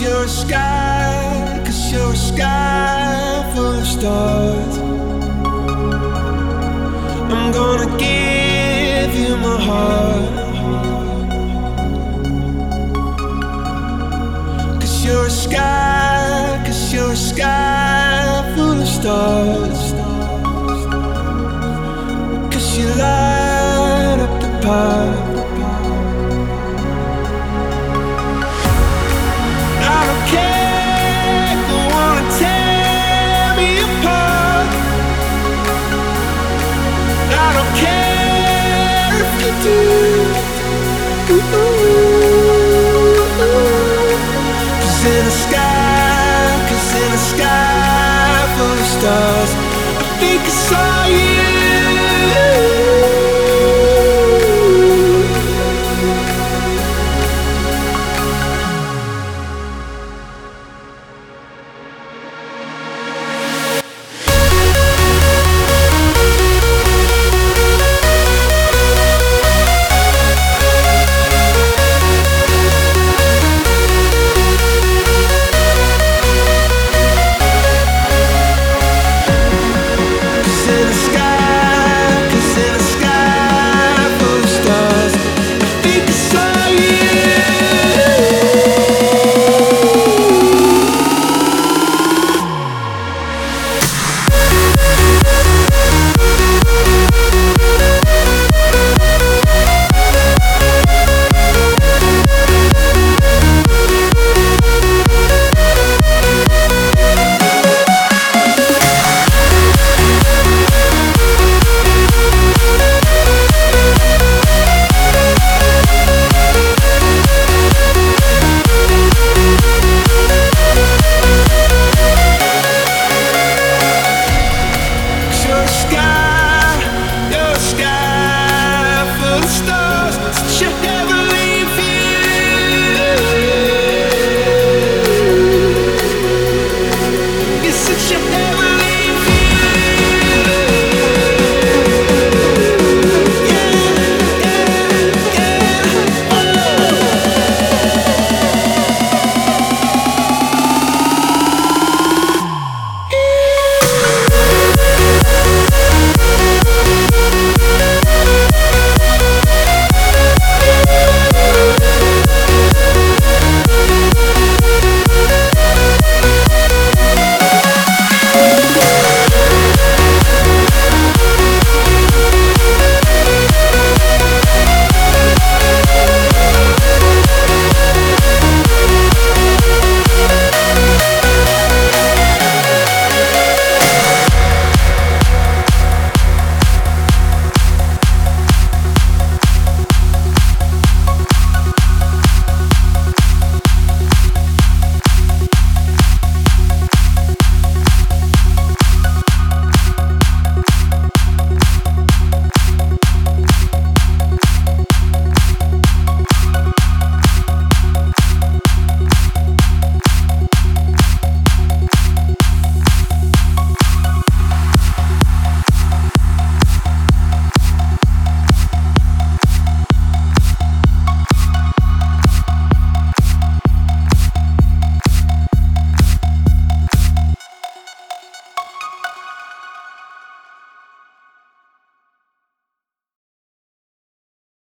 you're a sky, 'cause you're a sky full of stars. I'm gonna give you my heart, 'cause you're a sky, 'cause you're a sky full of stars. 'Cause you light up the path. I don't care if you wanna tear me apart. I don't care if you do. 'Cause in the sky, 'cause in the sky full of stars, I think I saw